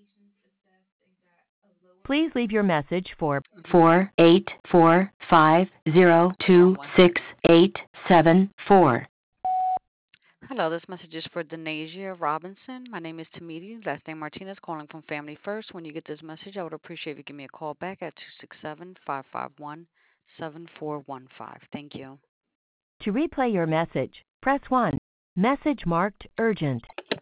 Please leave your message for Mhm. 4845026 874. Hello, this message is for Denasia Robinson. My name is Tamidi, last name Martinez, calling from Family First. When you get this message, I would appreciate if you give me a call back at 267-551-7415. Thank you. to replay your message, press 1. Message marked urgent.